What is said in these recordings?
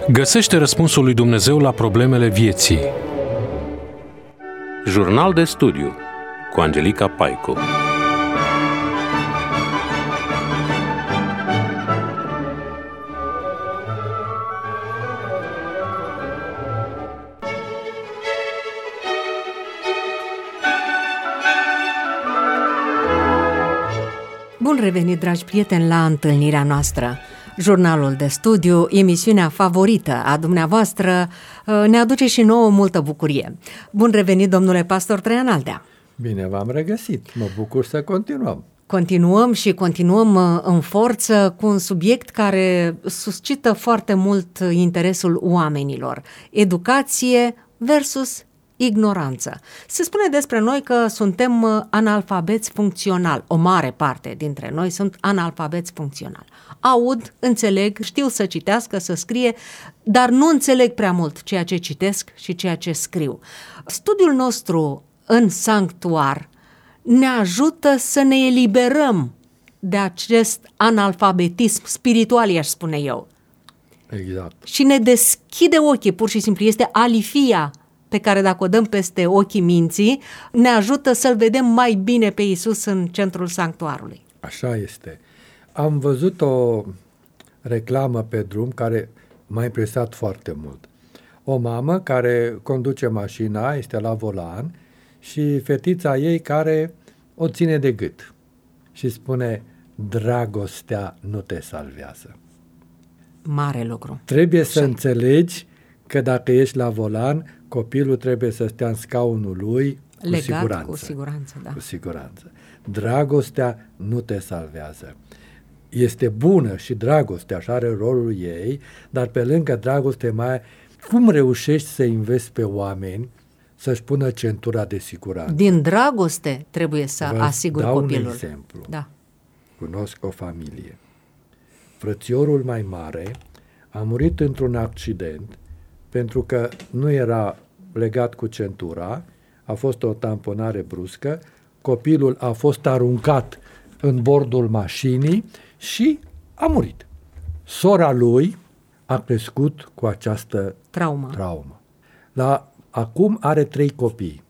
Găsește răspunsul lui Dumnezeu la problemele vieții. Jurnal de studiu cu Angelica Paicu. Bun revenit, dragi prieteni, la întâlnirea noastră. Jurnalul de studiu, emisiunea favorită a dumneavoastră, ne aduce și nouă multă bucurie. Bun revenit, domnule pastor Traian Aldea. Bine v-am regăsit, mă bucur să continuăm. Continuăm în forță cu un subiect care suscită foarte mult interesul oamenilor. Educație versus ignoranță. Se spune despre noi că suntem analfabeți funcțional. O mare parte dintre noi sunt analfabeți funcțional. Aud, înțeleg, știu să citească, să scrie, dar nu înțeleg prea mult ceea ce citesc și ceea ce scriu. Studiul nostru în sanctuar ne ajută să ne eliberăm de acest analfabetism spiritual, i-aș spune eu. Exact. Și ne deschide ochii, pur și simplu. Este alifia pe care, dacă o dăm peste ochii minții, ne ajută să-L vedem mai bine pe Iisus în centrul sanctuarului. Așa este. Am văzut o reclamă pe drum care m-a impresionat foarte mult. O mamă care conduce mașina, este la volan, și fetița ei care o ține de gât și spune: dragostea nu te salvează. Mare lucru. Trebuie să înțelegi că dacă ești la volan, copilul trebuie să stea în scaunul lui legat, siguranță. Cu siguranță, da. Cu siguranță. Dragostea nu te salvează. Este bună și dragostea, așa are rolul ei, dar pe lângă dragoste mai cum reușești să înveți pe oameni să-și pună centura de siguranță? Din dragoste trebuie să asiguri copilul. Un exemplu. Da. Cunosc o familie. Frățiorul mai mare a murit într-un accident pentru că nu era legat cu centura, a fost o tamponare bruscă, copilul a fost aruncat în bordul mașinii și a murit. Sora lui a crescut cu această traumă. Acum are 3 copii.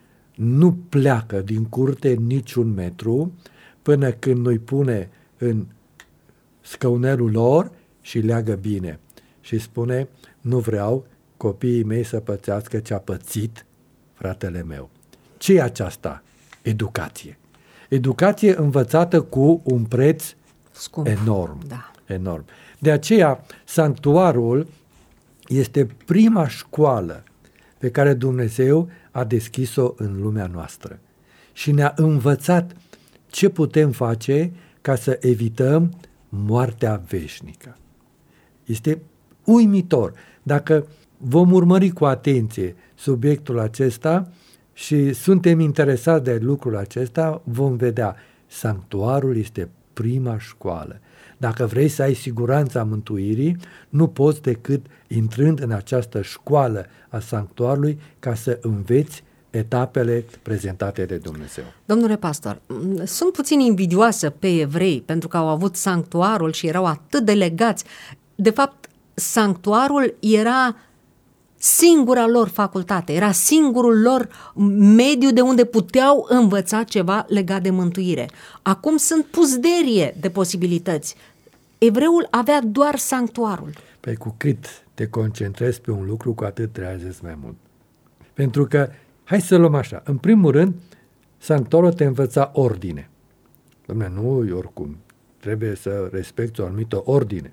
Nu pleacă din curte niciun metru până când nu-i pune în scăunelul lor și leagă bine. Și spune: nu vreau copiii mei să pățească ce a pățit fratele meu. Ce e aceasta? Educație. Educație învățată cu un preț scump. Enorm. Da. Enorm. De aceea, sanctuarul este prima școală pe care Dumnezeu a deschis-o în lumea noastră și ne-a învățat ce putem face ca să evităm moartea veșnică. Este uimitor. Dacă vom urmări cu atenție subiectul acesta și suntem interesați de lucrul acesta, vom vedea, sanctuarul este prima școală. Dacă vrei să ai siguranța mântuirii, nu poți decât intrând în această școală a sanctuarului ca să înveți etapele prezentate de Dumnezeu. Domnule pastor, sunt puțin invidioasă pe evrei pentru că au avut sanctuarul și erau atât de legați. De fapt, sanctuarul era singura lor facultate, era singurul lor mediu de unde puteau învăța ceva legat de mântuire. Acum sunt puzderie de posibilități. Evreul avea doar sanctuarul. Păi cu cât te concentrezi pe un lucru, cu atât realizezi mai mult. Pentru că, hai să luăm așa, în primul rând, sanctuarul te învăța ordine. Dom'le, nu oricum, trebuie să respecti o anumită ordine.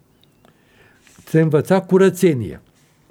Te învăța curățenie.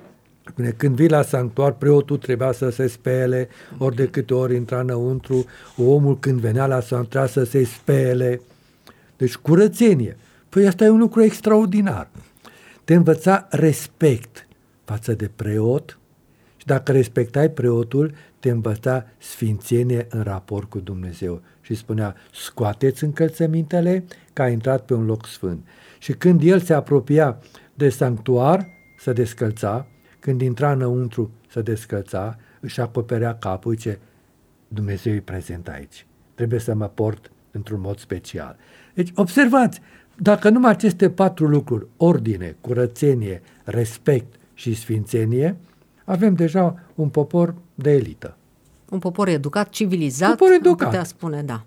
Când vii la sanctuar, preotul trebuia să se spele, ori de câte ori intra înăuntru, omul când venea la sanctuar să se spele. Deci curățenie. Păi asta e un lucru extraordinar. Te învăța respect față de preot și dacă respectai preotul, te învăța sfințenie în raport cu Dumnezeu. Și spunea: scoateți încălțămintele că a intrat pe un loc sfânt. Și când el se apropia de sanctuar, se descălța. Când intra înăuntru, se descălța, își acoperea capul, ce Dumnezeu e prezent aici. Trebuie să mă port într-un mod special. Deci, observați, dacă numai aceste 4 lucruri, ordine, curățenie, respect și sfințenie, avem deja un popor de elită. Un popor educat, civilizat, popor educat. putea spune, da.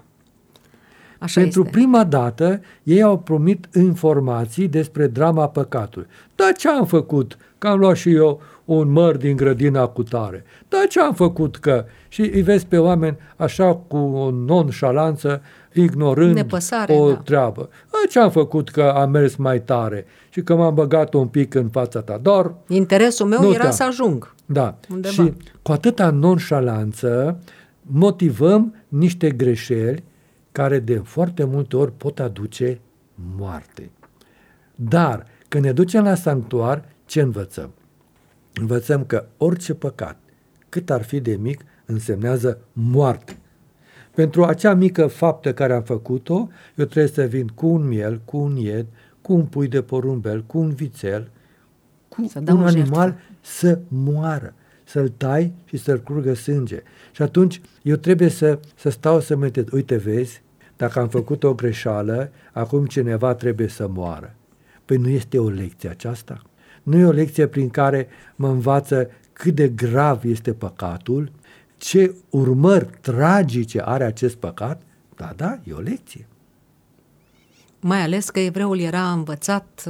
Așa Pentru este. prima dată, ei au primit informații despre drama păcatului. Dar ce am făcut? Că am luat și eu un măr din grădina cutare. Dar ce am făcut că? Și îi vezi pe oameni așa cu o nonșalanță, ignorând nepăsare, o treabă. Dar ce am făcut că am mers mai tare și că m-am băgat un pic în fața ta? Doar interesul meu era să ajung. Da. Undeva. Și cu atâta nonșalanță motivăm niște greșeli care de foarte multe ori pot aduce moarte. Dar când ne ducem la sanctuar, ce învățăm? Învățăm că orice păcat, cât ar fi de mic, însemnează moarte. Pentru acea mică faptă care am făcut-o, eu trebuie să vin cu un miel, cu un ied, cu un pui de porumbel, cu un vițel, cu un animal să moară, să-l tai și să-l curgă sânge. Și atunci eu trebuie să stau să meditez. Uite, vezi, dacă am făcut o greșeală, acum cineva trebuie să moară. Păi nu este o lecție aceasta? Nu e o lecție prin care mă învață cât de grav este păcatul, ce urmări tragice are acest păcat? Da, e o lecție. Mai ales că evreul era învățat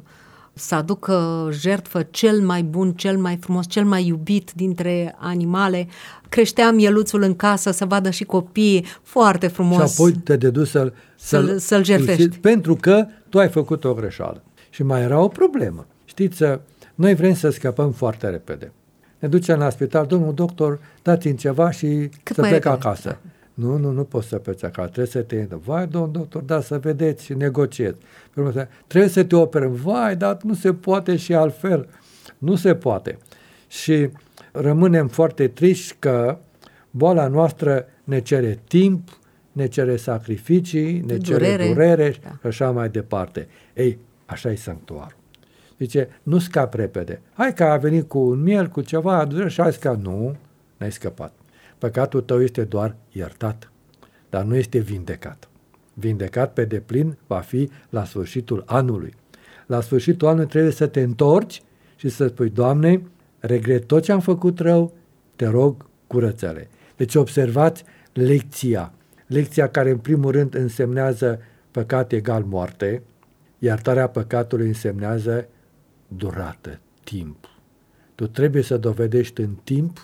să aducă jertfă cel mai bun, cel mai frumos, cel mai iubit dintre animale. Creștea mieluțul în casă să vadă și copiii, foarte frumos. Și apoi te deduci să-l jertfești. Pentru că tu ai făcut o greșeală. Și mai era o problemă. Știți, noi vrem să scăpăm foarte repede. Ne ducem la spital, domnul doctor, dați-mi ceva și să plec acasă. Da. Nu poți să pleci acasă, trebuie să te iei. Vai, domnul doctor, da, să vedeți și negociez. Trebuie să te operăm. Vai, dar nu se poate și altfel. Nu se poate. Și rămânem foarte triști că boala noastră ne cere timp, ne cere sacrificii, ne cere durere și așa mai departe. Ei, așa e sanctuarul. Zice, nu scap repede. Hai că a venit cu un miel, cu ceva, și hai că nu, n-ai scăpat. Păcatul tău este doar iertat, dar nu este vindecat. Vindecat pe deplin va fi la sfârșitul anului. La sfârșitul anului trebuie să te întorci și să spui, Doamne, regret tot ce am făcut rău, te rog, curăță-le. Deci observați lecția. Lecția care în primul rând însemnează păcat egal moarte, iertarea păcatului însemnează durată, timp. Tu trebuie să dovedești în timp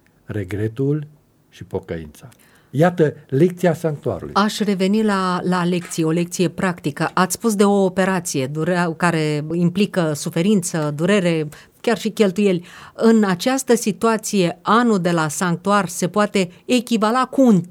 regretul și pocăința. Iată lecția sanctuarului. Aș reveni la lecție, o lecție practică. Ați spus de o operație care implică suferință, durere, chiar și cheltuieli. În această situație, anul de la sanctuar se poate echivala cu un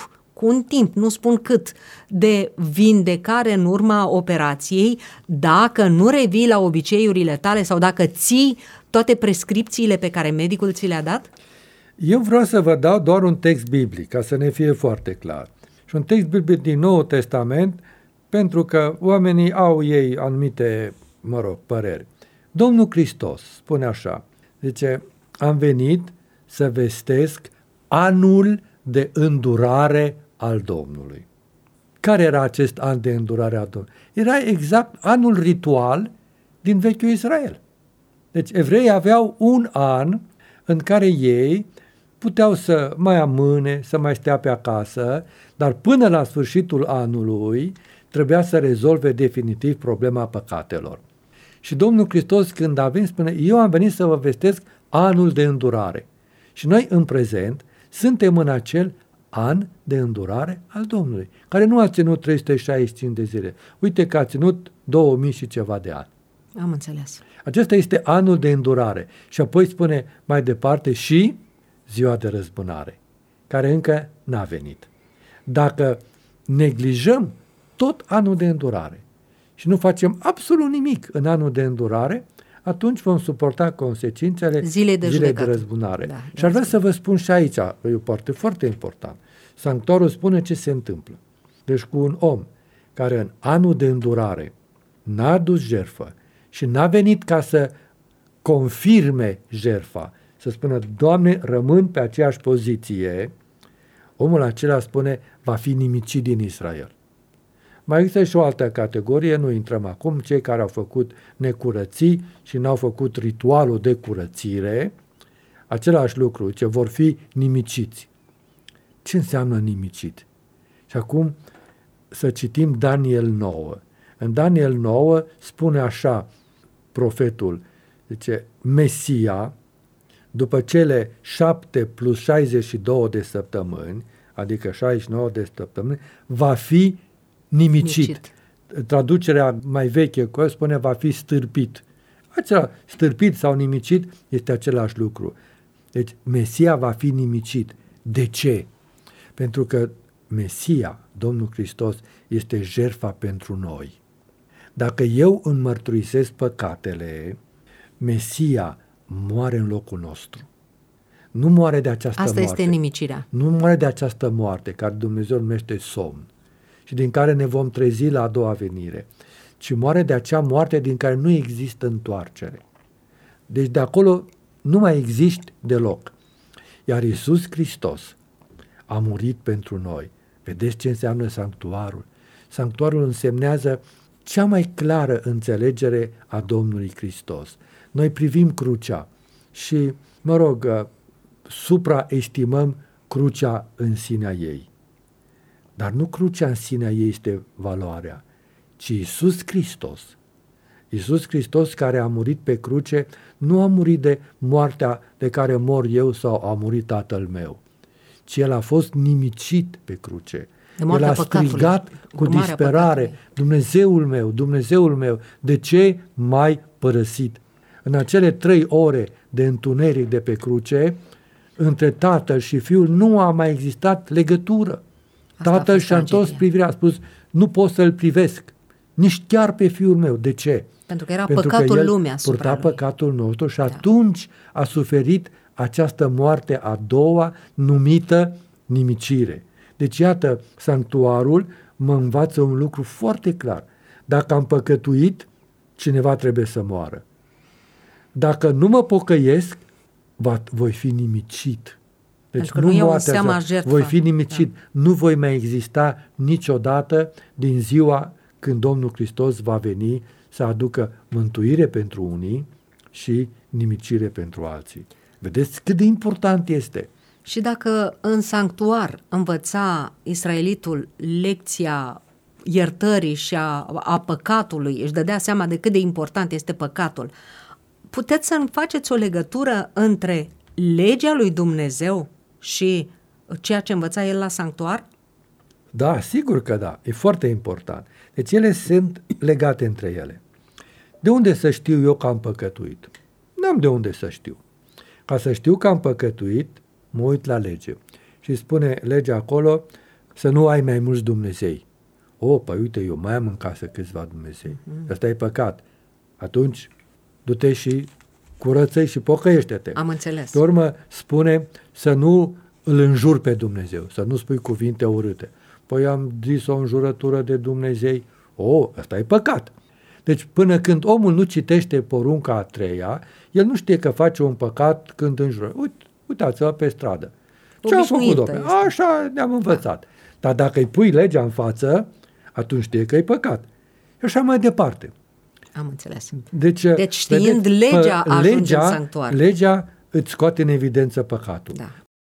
timp, nu spun cât, de vindecare în urma operației, dacă nu revii la obiceiurile tale sau dacă ții toate prescripțiile pe care medicul ți le-a dat? Eu vreau să vă dau doar un text biblic, ca să ne fie foarte clar. Și un text biblic din Noul Testament, pentru că oamenii au ei anumite, păreri. Domnul Hristos spune așa, zice, am venit să vestesc anul de îndurare al Domnului. Care era acest an de îndurare al Domnului? Era exact anul ritual din Vechiul Israel. Deci evreii aveau un an în care ei puteau să mai amâne, să mai stea pe acasă, dar până la sfârșitul anului trebuia să rezolve definitiv problema păcatelor. Și Domnul Hristos, când a venit, spune, eu am venit să vă vestesc anul de îndurare. Și noi, în prezent, suntem în acel an de îndurare al Domnului, care nu a ținut 365 de zile. Uite că a ținut 2000 și ceva de ani. Am înțeles. Acesta este anul de îndurare. Și apoi spune mai departe și ziua de răzbunare, care încă n-a venit. Dacă neglijăm tot anul de îndurare și nu facem absolut nimic în anul de îndurare, atunci vom suporta consecințele zilei de răzbunare. Da, și ar vrea să vă spun și aici, e o parte foarte important. Sanctuarul spune ce se întâmplă. Deci cu un om care în anul de îndurare n-a adus jertfă și n-a venit ca să confirme jertfa, să spună, Doamne, rămân pe aceeași poziție, omul acela spune, va fi nimicit din Israel. Mai există și o altă categorie, nu intrăm acum, cei care au făcut necurății și n-au făcut ritualul de curățire, același lucru, ce vor fi nimiciți. Ce înseamnă nimicit? Și acum să citim Daniel 9. În Daniel 9 spune așa profetul, zice, Mesia, după cele 7 plus 62 de săptămâni, adică 69 de săptămâni, va fi nimicit. Traducerea mai veche spune va fi stârpit. Acela stârpit sau nimicit este același lucru. Deci Mesia va fi nimicit. De ce? Pentru că Mesia, Domnul Hristos, este jertfa pentru noi. Dacă eu îmi mărturisesc păcatele, Mesia moare în locul nostru. Nu moare de această moarte. Asta este nimicirea. Nu moare de această moarte, care Dumnezeu numește somn și din care ne vom trezi la a doua venire, ci moare de acea moarte din care nu există întoarcere. Deci de acolo nu mai există deloc. Iar Iisus Hristos a murit pentru noi. Vedeți ce înseamnă sanctuarul? Sanctuarul însemnează cea mai clară înțelegere a Domnului Hristos. Noi privim crucea și, supraestimăm crucea în sinea ei. Dar nu crucea în sinea ei este valoarea, ci Iisus Hristos. Iisus Hristos care a murit pe cruce, nu a murit de moartea de care mor eu sau a murit tatăl meu, ci El a fost nimicit pe cruce. El a strigat cu disperare, Dumnezeul meu, de ce m-ai părăsit? În acele 3 ore de întuneric de pe cruce, între tatăl și fiul nu a mai existat legătură. Tatăl și-a întors privirea, a spus, nu pot să-l privesc, nici chiar pe fiul meu. De ce? Pentru că era păcatul lumii asupra lui. Purta păcatul nostru și atunci a suferit această moarte a doua numită nimicire. Deci iată, sanctuarul mă învață un lucru foarte clar. Dacă am păcătuit, cineva trebuie să moară. Dacă nu mă pocăiesc, voi fi nimicit. Deci nu voi fi nimicit. Da. Nu voi mai exista niciodată din ziua când Domnul Hristos va veni să aducă mântuire pentru unii și nimicire pentru alții. Vedeți cât de important este. Și dacă în sanctuar învăța israelitul lecția iertării și a păcatului, își dădea seama de cât de important este păcatul, puteți să-mi faceți o legătură între legea lui Dumnezeu și ceea ce învăța el la sanctuar? Da, sigur că da. E foarte important. Deci ele sunt legate între ele. De unde să știu eu că am păcătuit? N-am de unde să știu. Ca să știu că am păcătuit, mă uit la lege. Și spune legea acolo să nu ai mai mulți Dumnezei. Păi uite, eu mai am în casă câțiva Dumnezei. Ăsta e păcat. Atunci, du-te și curăță-i și pocăiește-te. Am înțeles. Pe urmă spune să nu îl înjuri pe Dumnezeu, să nu spui cuvinte urâte. Păi am zis o înjurătură de Dumnezei. Ăsta e păcat. Deci până când omul nu citește porunca a 3-a, el nu știe că face un păcat când înjură. Uitați-vă pe stradă. Ce am făcut, domnule? Așa ne-am învățat. Dar dacă îi pui legea în față, atunci știe că e păcat. Și așa mai departe. Am înțeles. Deci știind legea, ajunge în sanctuar. Legea îți scoate în evidență păcatul. Da.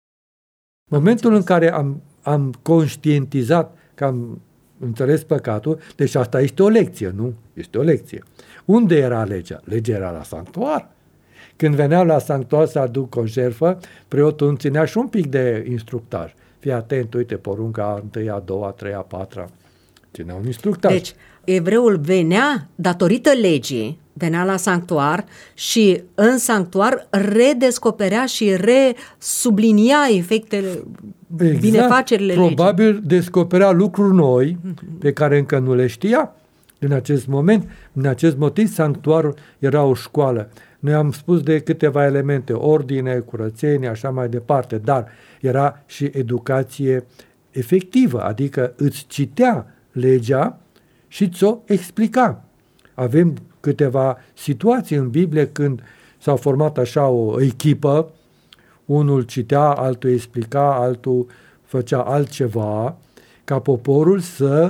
Momentul în care am conștientizat că am înțeles păcatul, deci asta este o lecție, nu? Este o lecție. Unde era legea? Legea era la sanctuar. Când veneau la sanctuar să aduc o jertfă, preotul îmi ținea și un pic de instructaj. Fii atent, uite, porunca 1, 2, 3, 4. Ținea un instructaj. Deci, evreul venea, datorită legii, venea la sanctuar și în sanctuar redescoperea și resublinia efectele, binefacerile legii. Probabil descoperea lucruri noi pe care încă nu le știa. În acest moment, în acest motiv, sanctuarul era o școală. Noi am spus de câteva elemente, ordine, curățenie, așa mai departe, dar era și educație efectivă, adică îți citea legea și ți-o explica. Avem câteva situații în Biblie când s-a format așa o echipă, unul citea, altul explica, altul făcea altceva, ca poporul să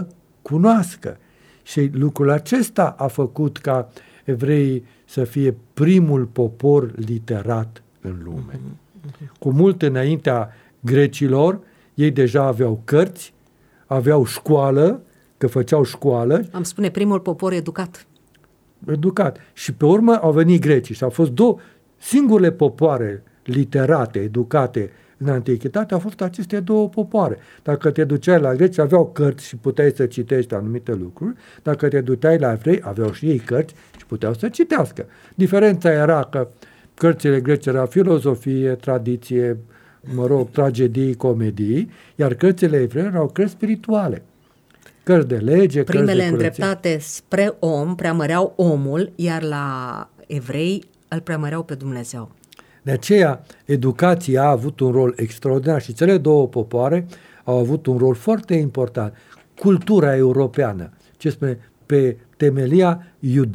cunoască. Și lucrul acesta a făcut ca evreii să fie primul popor literat în lume. Cu mult înaintea grecilor, ei deja aveau cărți, aveau școală, că făceau școală. Am spune primul popor educat. Educat. Și pe urmă au venit grecii și au fost singurele popoare literate, educate în antichitate, au fost aceste două popoare. Dacă te duceai la greci, aveau cărți și puteai să citești anumite lucruri. Dacă te duceai la evrei, aveau și ei cărți și puteau să citească. Diferența era că cărțile grece erau filozofie, tradiție, tragedii, comedii, iar cărțile evrei erau cărți spirituale. Cărți de lege, primele cărți de curăție. îndreptate spre om preamăreau omul, iar la evrei îl preamăreau pe Dumnezeu. De aceea, educația a avut un rol extraordinar și cele două popoare au avut un rol foarte important. Cultura europeană, ce spune, pe temelia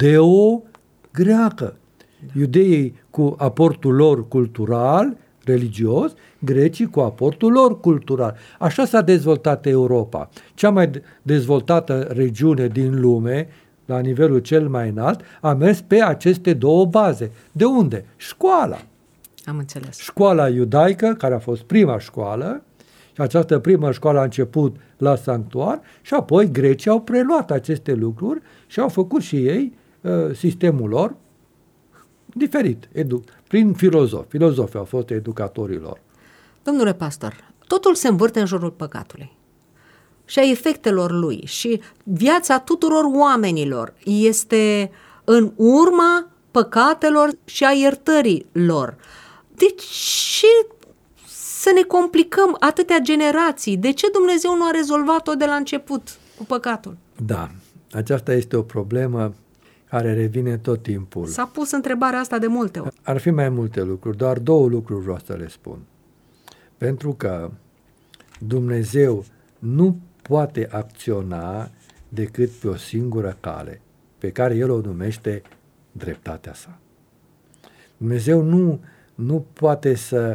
iudeo-greacă. Iudeii cu aportul lor cultural, religios, grecii cu aportul lor cultural. Așa s-a dezvoltat Europa. Cea mai dezvoltată regiune din lume, la nivelul cel mai înalt, a mers pe aceste două baze. De unde? Școala. Am înțeles. Școala iudaică, care a fost prima școală, și această primă școală a început la sanctuar și apoi grecii au preluat aceste lucruri și au făcut și ei sistemul lor diferit, prin filozofi. Filozofii au fost educatorii lor. Domnule pastor, totul se învârte în jurul păcatului și a efectelor lui și viața tuturor oamenilor este în urma păcatelor și a iertării lor. De ce să ne complicăm atâtea generații? De ce Dumnezeu nu a rezolvat-o de la început cu păcatul? Da, aceasta este o problemă care revine tot timpul. S-a pus întrebarea asta de multe ori. Ar fi mai multe lucruri, doar două lucruri vreau să le spun. Pentru că Dumnezeu nu poate acționa decât pe o singură cale, pe care El o numește dreptatea sa. Dumnezeu nu poate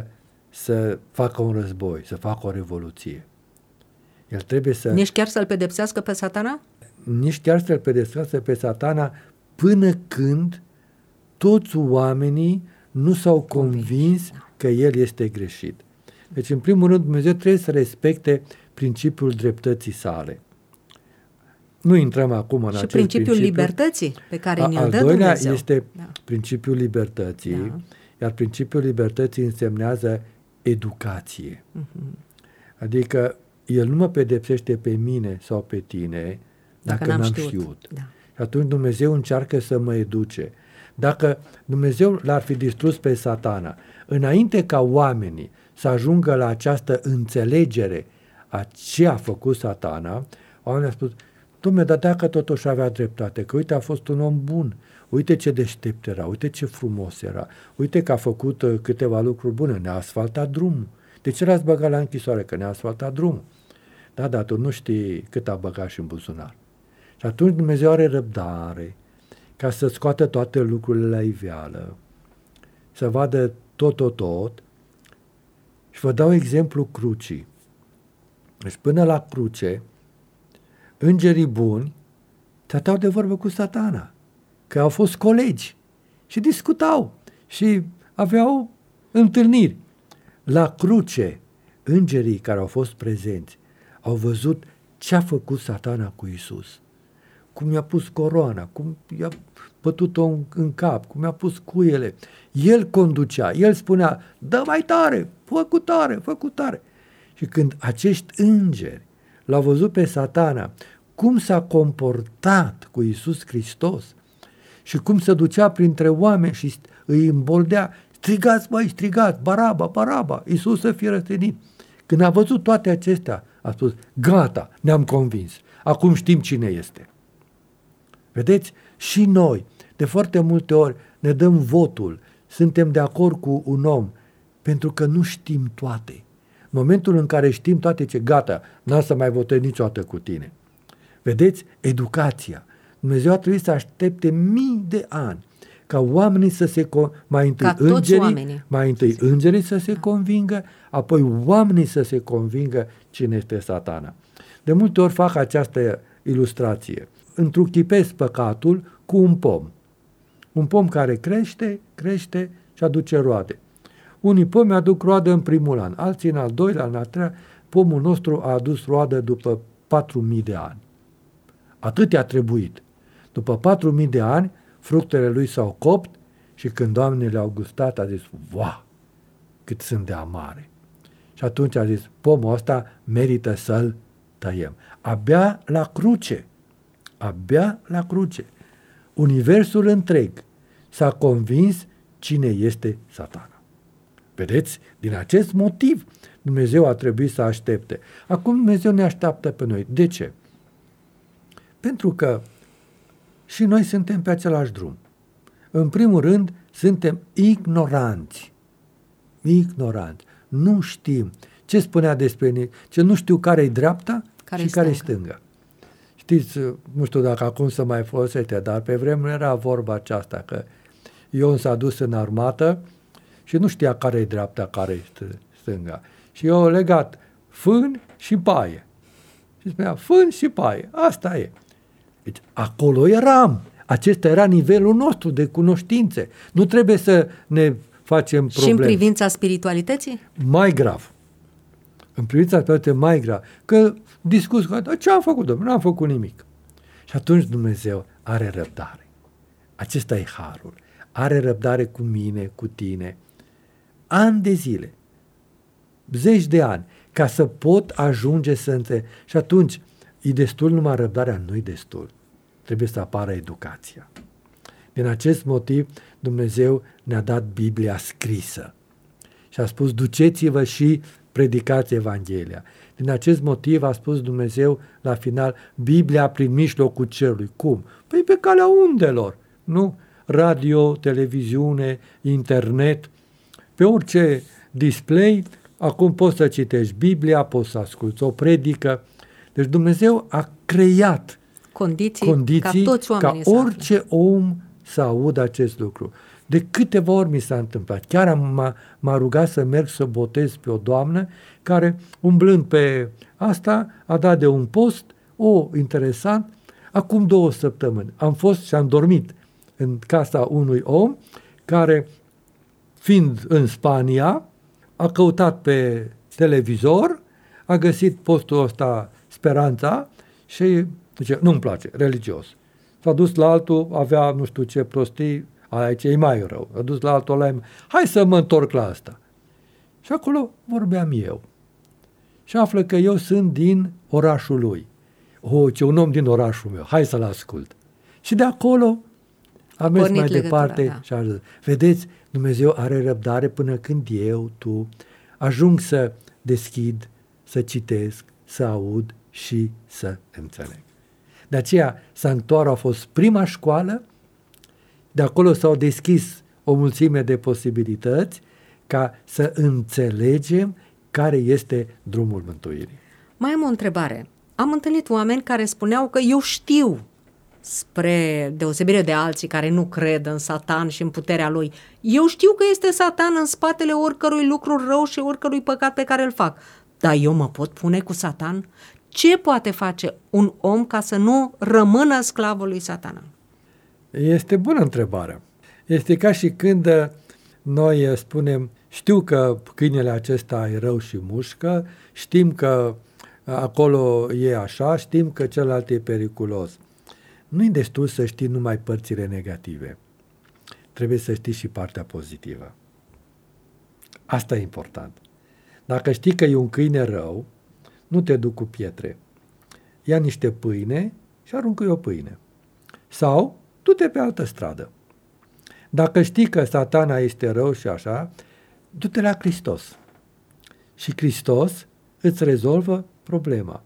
să facă un război, să facă o revoluție. El trebuie să... Nici chiar să-l pedepsească pe Satana? Nici chiar să-l pedepsească pe Satana până când toți oamenii nu s-au convins că el este greșit. Deci, în primul rând, Dumnezeu trebuie să respecte principiul dreptății sale. Nu intrăm acum în acest principiu. Și principiul libertății pe care ne-l dă Dumnezeu. Al doilea este principiul libertății, iar principiul libertății însemnează educație. Adică el nu mă pedepsește pe mine sau pe tine dacă n-am știut. Da. Și atunci Dumnezeu încearcă să mă educe. Dacă Dumnezeu l-ar fi distrus pe Satana, înainte ca oamenii să ajungă la această înțelegere a ce a făcut Satana, oamenii au spus, Dom'le, dar dacă totuși avea dreptate, că uite a fost un om bun, uite ce deștept era, uite ce frumos era, uite că a făcut câteva lucruri bune, ne-a asfaltat drumul. De ce l-ați băgat la închisoare? Că ne-a asfaltat drumul. Da, dar tu nu știi cât a băgat și în buzunar. Și atunci Dumnezeu are răbdare ca să scoată toate lucrurile la iveală, să vadă tot. Și vă dau exemplu crucii. Deci până la cruce, îngerii buni stăteau de vorbă cu Satana, că au fost colegi și discutau și aveau întâlniri. La cruce, îngerii care au fost prezenți au văzut ce a făcut Satana cu Iisus. Cum i-a pus coroana, cum i-a bătut-o în cap, cum i-a pus cuiele. El conducea, el spunea, dă mai tare, fă cu tare. Și când acești îngeri l-au văzut pe Satana, cum s-a comportat cu Iisus Hristos și cum se ducea printre oameni și îi îmboldea, strigați, Baraba, Iisus să fie răstignit. Când a văzut toate acestea, a spus, gata, ne-am convins, acum știm cine este. Vedeți? Și noi, de foarte multe ori, ne dăm votul, suntem de acord cu un om, pentru că nu știm toate. În momentul în care știm toate, ce gata, n-am să mai votez niciodată cu tine. Vedeți? Educația. Dumnezeu a trebuit să aștepte mii de ani ca oamenii să se mai întâi îngerii să se convingă, apoi oamenii să se convingă cine este Satana. De multe ori fac această ilustrație. Întruchipez păcatul cu un pom. Un pom care crește și aduce roade. Unii pomi aduc roadă în primul an, alții în al doilea, în al treilea. Pomul nostru a adus roadă după 4.000 de ani. Atât i-a trebuit. După 4.000 de ani, fructele lui s-au copt și când oamenii le-au gustat, a zis, wow, cât sunt de amare. Și atunci a zis, pomul ăsta merită să-l tăiem. Abia la cruce, universul întreg s-a convins cine este Satana. Vedeți? Din acest motiv Dumnezeu a trebuit să aștepte. Acum Dumnezeu ne așteaptă pe noi. De ce? Pentru că și noi suntem pe același drum. În primul rând, suntem ignoranți. Nu știm. Ce spunea despre noi? Ce nu știu care-i dreapta și care-i stânga. Știți, nu știu dacă acum se mai folosește, dar pe vremuri era vorba aceasta, că Ion s-a dus în armată și nu știa care-i dreapta, care-i stânga. Și eu legat fân și paie. Și spunea, fân și paie, asta e. Deci, acolo eram. Acesta era nivelul nostru de cunoștințe. Nu trebuie să ne facem probleme. Și în privința spiritualității? Mai grav. În privința spiritualității mai grav. Că discuți cu ce am făcut, Domnule? Nu am făcut nimic. Și atunci Dumnezeu are răbdare. Acesta e harul. Are răbdare cu mine, cu tine. Ani de zile. Zeci de ani. Ca să pot ajunge să înțeleg. Și atunci, e destul numai răbdarea? Nu-i destul. Trebuie să apară educația. Din acest motiv, Dumnezeu ne-a dat Biblia scrisă. Și a spus, duceți-vă și predicați Evanghelia. Din acest motiv a spus Dumnezeu la final, Biblia prin mijlocul cerului. Cum? Păi pe calea undelor. Nu? Radio, televiziune, internet, pe orice display, acum poți să citești Biblia, poți să asculți o predică. Deci Dumnezeu a creat condiții ca toți oamenii ca orice om să audă acest lucru. De câteva ori mi s-a întâmplat. Chiar m-a rugat să merg să botez pe o doamnă care, umblând pe asta, a dat de un post, interesant, acum 2 săptămâni. Am fost și am dormit în casa unui om care, fiind în Spania, a căutat pe televizor, a găsit postul ăsta Speranța și zice, nu-mi place, religios. S-a dus la altul, avea nu știu ce prostii, aici e mai rău. S-a dus la altul, hai să mă întorc la asta. Și acolo vorbeam eu. Și află că eu sunt din orașul lui. Ce un om din orașul meu, hai să-l ascult. Și de acolo am mers mai departe și a zis, vedeți, Dumnezeu are răbdare până când eu, tu, ajung să deschid, să citesc, să aud și să înțeleg. De aceea, sanctuarul a fost prima școală, de acolo s-au deschis o mulțime de posibilități ca să înțelegem care este drumul mântuirii. Mai am o întrebare. Am întâlnit oameni care spuneau că eu știu, spre deosebire de alții care nu cred în Satan și în puterea lui, eu știu că este Satan în spatele oricărui lucru rău și oricărui păcat pe care îl fac. Dar eu mă pot pune cu Satan? Ce poate face un om ca să nu rămână sclavul lui Satana? Este bună întrebarea. Este ca și când noi spunem, știu că câinele acesta e rău și mușcă, știm că acolo e așa, știm că celălalt e periculos. Nu e destul să știi numai părțile negative. Trebuie să știi și partea pozitivă. Asta e important. Dacă știi că e un câine rău, nu te duc cu pietre. Ia niște pâine și aruncă-i o pâine. Sau du-te pe altă stradă. Dacă știi că Satana este rău și așa, du-te la Hristos. Și Hristos îți rezolvă problema.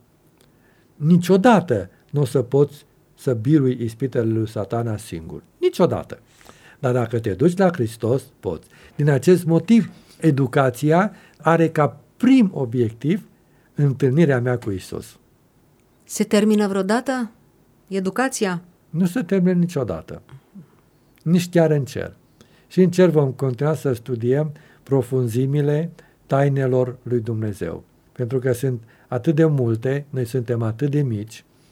Niciodată nu o să poți să birui ispitele lui Satana singur. Niciodată. Dar dacă te duci la Hristos, poți. Din acest motiv, educația are ca prim obiectiv întâlnirea mea cu Isus. Se termină vreodată educația? Nu se termină niciodată. Nici chiar în cer. Și în cer vom continua să studiem profunzimile tainelor lui Dumnezeu. Pentru că sunt atât de multe, noi suntem atât de mici,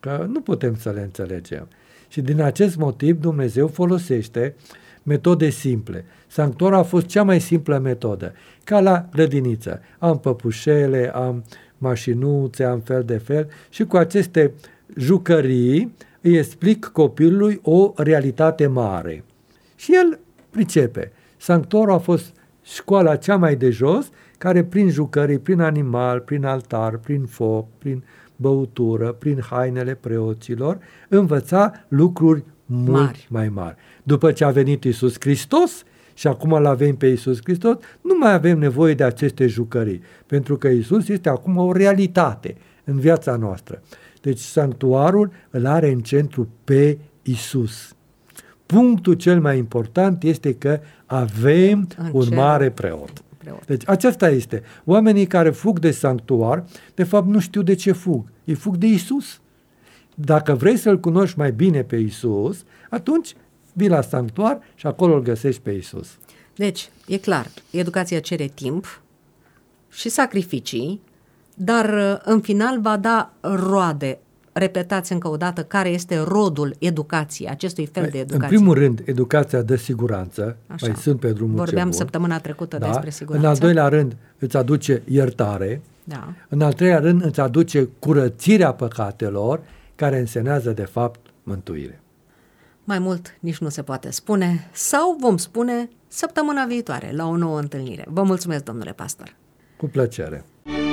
că nu putem să le înțelegem. Și din acest motiv Dumnezeu folosește metode simple. Sanctuarul a fost cea mai simplă metodă. Ca la grădiniță. Am păpușele, am mașinuțe, am fel de fel și cu aceste jucării îi explic copilului o realitate mare. Și el pricepe. Sanctuarul a fost școala cea mai de jos, care prin jucării, prin animal, prin altar, prin foc, prin băutură, prin hainele preoților, învăța lucruri mult mai mari. După ce a venit Iisus Hristos și acum îl avem pe Iisus Hristos, nu mai avem nevoie de aceste jucării, pentru că Iisus este acum o realitate în viața noastră. Deci sanctuarul îl are în centru pe Iisus. Punctul cel mai important este că avem un mare preot. Deci aceasta este. Oamenii care fug de sanctuar, de fapt nu știu de ce fug. Ei fug de Iisus. Dacă vrei să-L cunoști mai bine pe Iisus, atunci vii la sanctuar și acolo îl găsești pe Iisus. Deci, e clar, educația cere timp și sacrificii, dar în final va da roade. Repetați încă o dată care este rodul educației, acestui fel de educație. În primul rând, educația dă siguranță. Mai sunt pe drumul Vorbeam ce bun. Săptămâna trecută despre siguranță. În al doilea rând, îți aduce iertare. Da. În al treilea rând, îți aduce curățirea păcatelor, care însemnează, de fapt, mântuire. Mai mult nici nu se poate spune, sau vom spune săptămâna viitoare, la o nouă întâlnire. Vă mulțumesc, domnule pastor. Cu plăcere.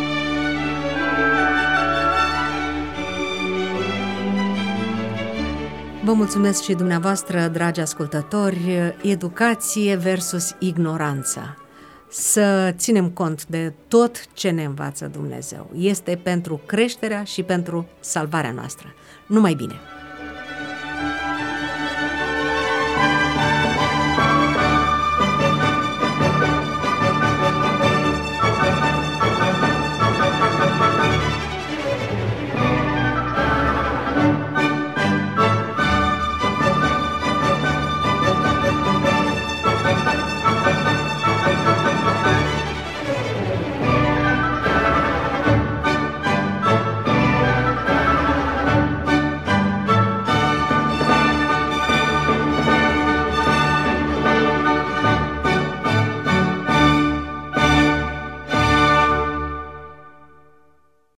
Vă mulțumesc și dumneavoastră, dragi ascultători, educație versus ignoranță. Să ținem cont de tot ce ne învață Dumnezeu. Este pentru creșterea și pentru salvarea noastră. Numai bine!